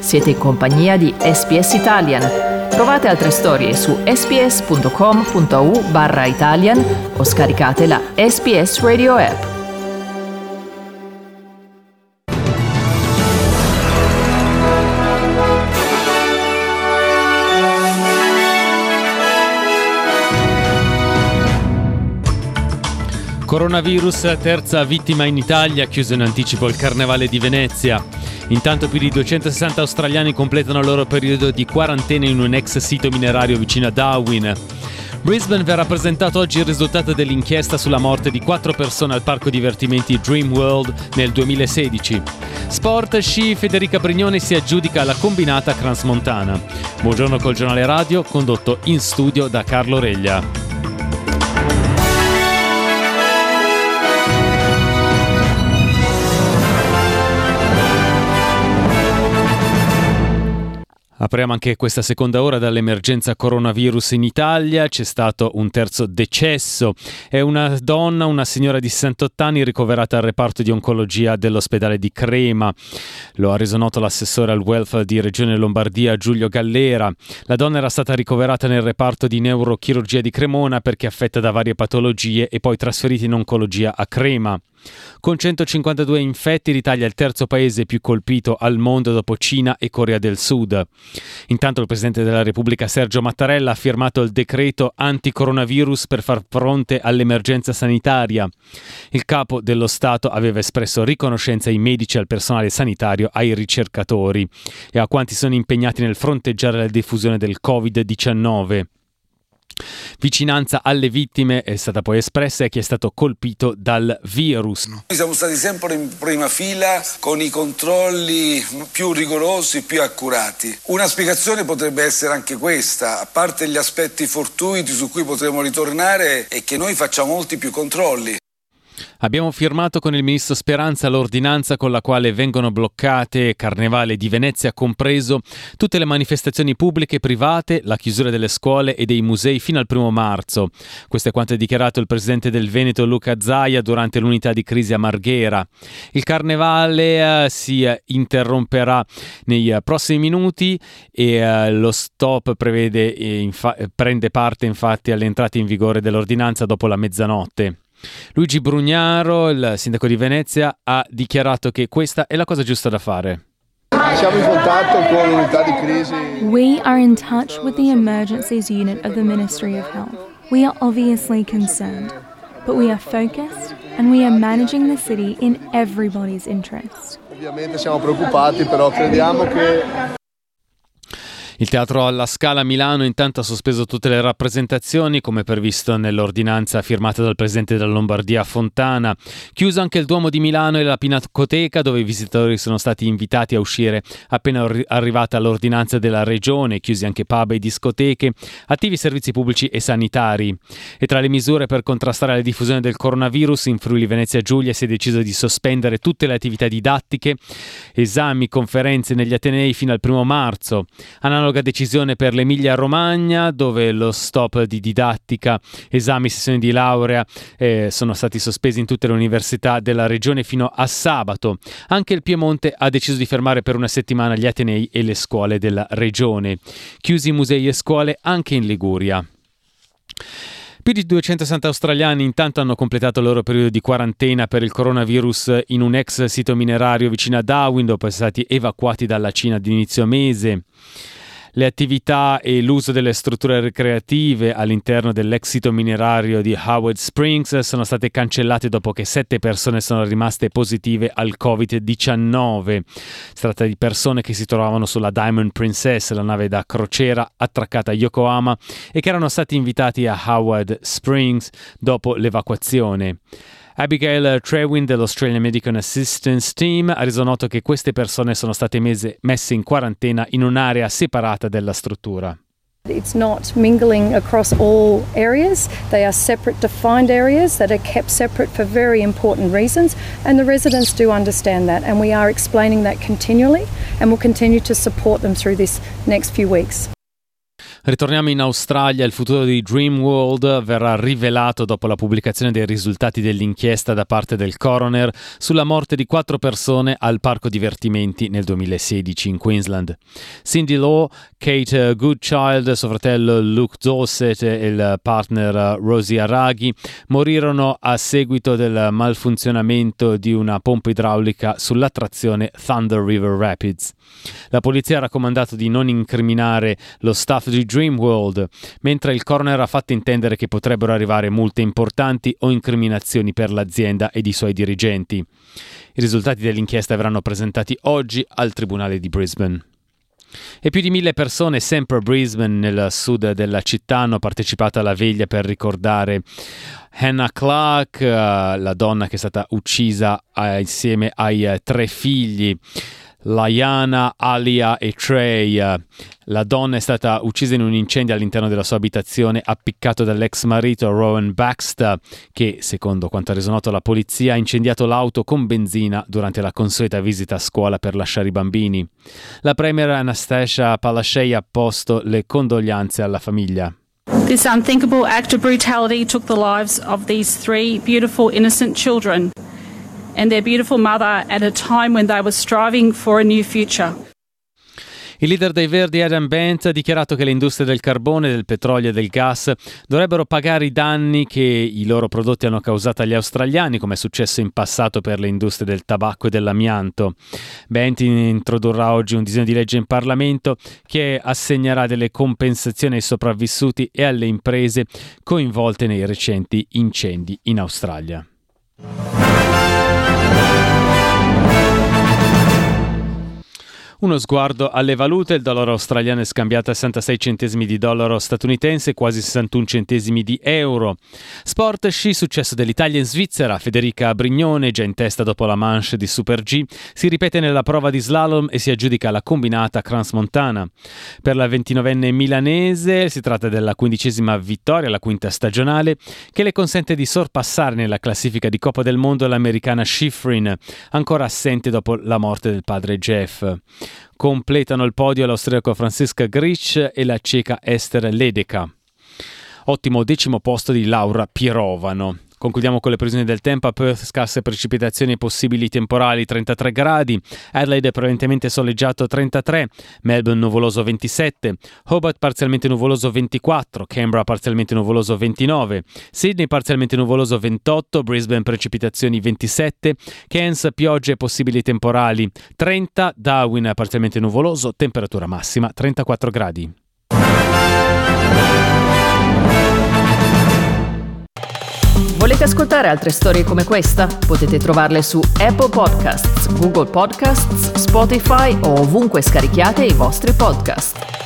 Siete in compagnia di SBS Italian. Trovate altre storie su sbs.com.au/Italian o scaricate la SBS Radio app. Coronavirus, terza vittima in Italia, chiuso in anticipo il Carnevale di Venezia. Intanto più di 260 australiani completano il loro periodo di quarantena in un ex sito minerario vicino a Darwin. Brisbane verrà presentato oggi il risultato dell'inchiesta sulla morte di 4 persone al parco divertimenti Dream World nel 2016. Sport, sci, Federica Brignoni si aggiudica la combinata transmontana. Buongiorno col giornale radio, condotto in studio da Carlo Reglia. Apriamo anche questa seconda ora dall'emergenza coronavirus in Italia. C'è stato un terzo decesso. È una donna, una signora di 68 anni ricoverata al reparto di oncologia dell'ospedale di Crema. Lo ha reso noto l'assessore al welfare di Regione Lombardia Giulio Gallera. La donna era stata ricoverata nel reparto di neurochirurgia di Cremona perché affetta da varie patologie e poi trasferita in oncologia a Crema. Con 152 infetti l'Italia è il terzo paese più colpito al mondo dopo Cina e Corea del Sud. Intanto il Presidente della Repubblica Sergio Mattarella ha firmato il decreto anti-coronavirus per far fronte all'emergenza sanitaria. Il capo dello Stato aveva espresso riconoscenza ai medici, al personale sanitario, ai ricercatori e a quanti sono impegnati nel fronteggiare la diffusione del Covid-19. Vicinanza alle vittime è stata poi espressa e chi è stato colpito dal virus. Noi siamo stati sempre in prima fila con i controlli più rigorosi, più accurati. Una spiegazione potrebbe essere anche questa: a parte gli aspetti fortuiti su cui potremo ritornare, è che noi facciamo molti più controlli. Abbiamo firmato con il ministro Speranza l'ordinanza con la quale vengono bloccate, Carnevale di Venezia compreso, tutte le manifestazioni pubbliche e private, la chiusura delle scuole e dei musei fino al 1 marzo. Questo è quanto ha dichiarato il presidente del Veneto Luca Zaia durante l'unità di crisi a Marghera. Il Carnevale si interromperà nei prossimi minuti e lo stop prende parte infatti all'entrata in vigore dell'ordinanza dopo la mezzanotte. Luigi Brugnaro, il sindaco di Venezia, ha dichiarato che questa è la cosa giusta da fare. Siamo in contatto con l'unità di crisi. We are in touch with the emergencies unit of the Ministry of Health. We are obviously concerned, but we are focused and we are managing the city in everybody's interest. Ovviamente siamo preoccupati, però crediamo che Il Teatro alla Scala a Milano intanto ha sospeso tutte le rappresentazioni come previsto nell'ordinanza firmata dal presidente della Lombardia Fontana. Chiuso anche il Duomo di Milano e la Pinacoteca, dove i visitatori sono stati invitati a uscire appena arrivata l'ordinanza della regione. Chiusi anche pub e discoteche, attivi servizi pubblici e sanitari. E tra le misure per contrastare la diffusione del coronavirus in Friuli Venezia Giulia si è deciso di sospendere tutte le attività didattiche, esami, conferenze negli atenei fino al 1 marzo. Analoga decisione per l'Emilia Romagna, dove lo stop di didattica, esami, sessioni di laurea sono stati sospesi in tutte le università della regione fino a sabato. Anche il Piemonte ha deciso di fermare per una settimana gli atenei e le scuole della regione. Chiusi musei e scuole anche in Liguria. Più di 260 australiani intanto hanno completato il loro periodo di quarantena per il coronavirus in un ex sito minerario vicino a Darwin, dopo essere stati evacuati dalla Cina ad inizio mese. Le attività e l'uso delle strutture ricreative all'interno dell'ex sito minerario di Howard Springs sono state cancellate dopo che 7 persone sono rimaste positive al Covid-19. Si tratta di persone che si trovavano sulla Diamond Princess, la nave da crociera attraccata a Yokohama, e che erano stati invitati a Howard Springs dopo l'evacuazione. Abigail Trewin dell'Australian Medical Assistance Team ha reso noto che queste persone sono state messe in quarantena in un'area separata della struttura. It's not mingling across all areas. They are separate defined areas that are kept separate for very important reasons, and the residents do understand that, and we are explaining that continually and will continue to support them through this next few weeks. Ritorniamo in Australia. Il futuro di Dreamworld verrà rivelato dopo la pubblicazione dei risultati dell'inchiesta da parte del coroner sulla morte di 4 persone al parco divertimenti nel 2016 in Queensland. Cindy Law, Kate Goodchild, suo fratello Luke Dorset e il partner Rosie Araghi morirono a seguito del malfunzionamento di una pompa idraulica sull'attrazione Thunder River Rapids. La polizia ha raccomandato di non incriminare lo staff di Dreamworld, mentre il coroner ha fatto intendere che potrebbero arrivare multe importanti o incriminazioni per l'azienda ed i suoi dirigenti. I risultati dell'inchiesta verranno presentati oggi al Tribunale di Brisbane. E più di 1000 persone, sempre a Brisbane, nel sud della città, hanno partecipato alla veglia per ricordare Hannah Clark, la donna che è stata uccisa insieme ai 3 figli, Laiana, Alia e Trey. La donna è stata uccisa in un incendio all'interno della sua abitazione, appiccato dall'ex marito Rowan Baxter, che, secondo quanto ha reso noto alla polizia, ha incendiato l'auto con benzina durante la consueta visita a scuola per lasciare i bambini. La premier Anastasia Palaszczuk ha posto le condoglianze alla famiglia. This unthinkable act of brutality took the lives of these 3 beautiful innocent children and their beautiful mother at a time when they were striving for a new future. Il leader dei Verdi Adam Bent ha dichiarato che le industrie del carbone, del petrolio e del gas dovrebbero pagare i danni che i loro prodotti hanno causato agli australiani, come è successo in passato per le industrie del tabacco e dell'amianto. Bent introdurrà oggi un disegno di legge in Parlamento che assegnerà delle compensazioni ai sopravvissuti e alle imprese coinvolte nei recenti incendi in Australia. Uno sguardo alle valute: il dollaro australiano è scambiato a 66 centesimi di dollaro statunitense, quasi 61 centesimi di euro. Sport sci, successo dell'Italia in Svizzera. Federica Brignone, già in testa dopo la manche di Super G, si ripete nella prova di slalom e si aggiudica la combinata Crans-Montana. Per la 29enne milanese si tratta della 15ª vittoria, la 5ª stagionale, che le consente di sorpassare nella classifica di Coppa del Mondo l'americana Schifrin, ancora assente dopo la morte del padre Jeff. Completano il podio l'austriaco Franziska Grich e la ceca Ester Ledeca. Ottimo 10° posto di Laura Pirovano. Concludiamo con le previsioni del tempo. A Perth scarse precipitazioni e possibili temporali 33 gradi, Adelaide prevalentemente soleggiato 33, Melbourne nuvoloso 27, Hobart parzialmente nuvoloso 24, Canberra parzialmente nuvoloso 29, Sydney parzialmente nuvoloso 28, Brisbane precipitazioni 27, Cairns piogge e possibili temporali 30, Darwin parzialmente nuvoloso, temperatura massima 34 gradi. Volete ascoltare altre storie come questa? Potete trovarle su Apple Podcasts, Google Podcasts, Spotify o ovunque scarichiate i vostri podcast.